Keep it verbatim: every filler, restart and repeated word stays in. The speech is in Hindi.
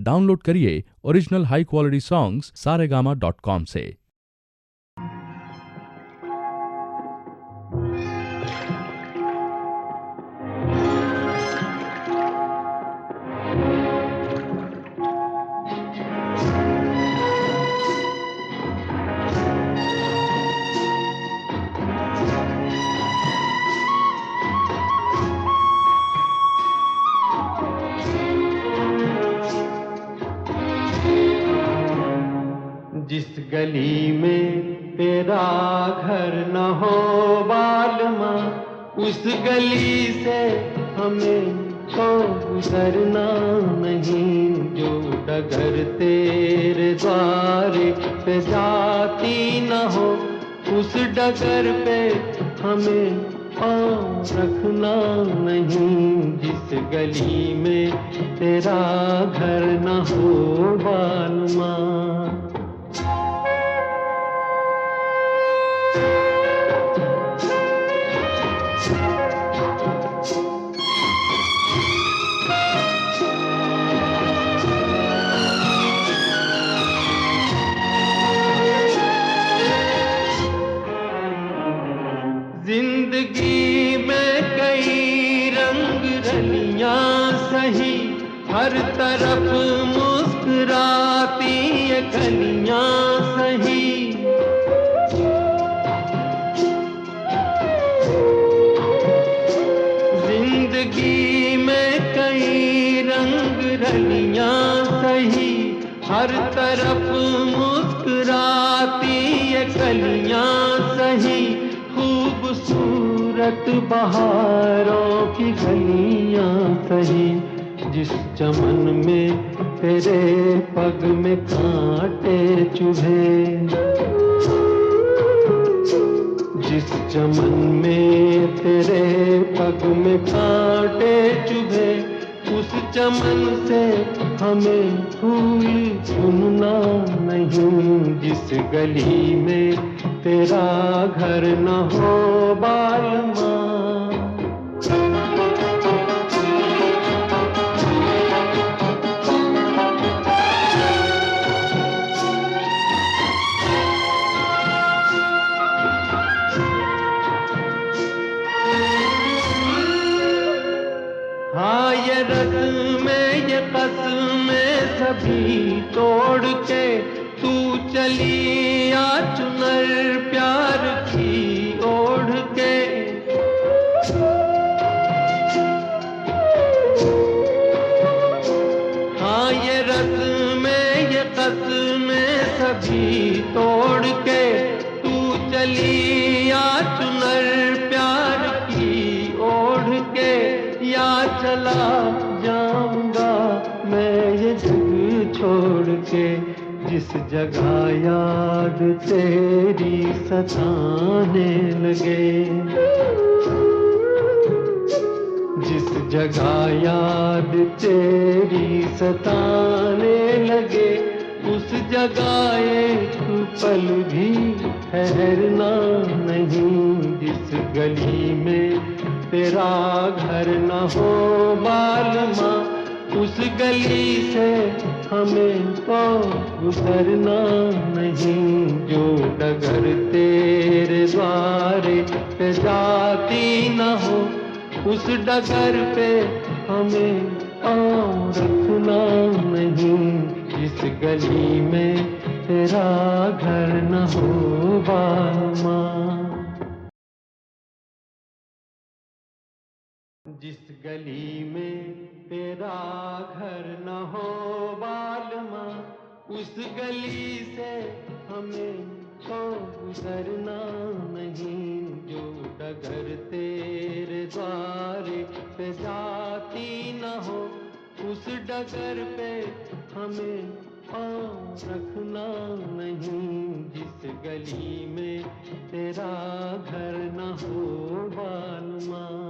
डाउनलोड करिए original high quality songs Saregama dot com से। जिस गली में तेरा घर न हो बालमा, उस गली से हमें तो गुजरना नहीं। जो डगर तेरे द्वारे पे जाती न हो, उस डगर पे हमें पाँव रखना नहीं। जिस गली में तेरा घर न हो बालमा। जिंदगी में कई रंग रलियां सही, हर तरफ मुस्कुराती ये कलियां सही। जिंदगी में कई रंग रलियां सही, हर तरफ मुस्कुराती ये कलियां सही। खूबसूरत बहारों की गलियां सही, जिस चमन में तेरे पग में कांटे चुभे। जिस चमन में तेरे पग में कांटे चुभे, उस चमन से हमें फूल चुनना नहीं। जिस गली में तेरा घर न हो बालमा। हाँ ये रस्में ये कसमें सभी तोड़ के तू चली आ चुनर प्यार की ओढ़ के। हाँ ये रस्में ये कसमें सभी तोड़ के तू चली आ चुनर प्यार की ओढ़ के। या चला जाऊंगा मैं ये जग छोड़ के, जिस जगह याद तेरी सताने लगे। जिस जगह याद तेरी सताने लगे, उस जगह एक पल भी ठहरना नहीं। जिस गली में तेरा घर न हो बालमा, उस गली से हमें तो गुजरना नहीं। जो डगर तेरे द्वारे पे जाती न हो, उस डगर पे हमें पाँव रखना नहीं। जिस गली में तेरा घर न हो बालमा। जिस गली में तेरा घर न हो बालमा, उस गली से हमें तो गुजरना नहीं। जो डगर तेरे द्वारे पे जाती न हो, उस डगर पे हमें पाँव रखना नहीं। जिस गली में तेरा घर न हो बालमा।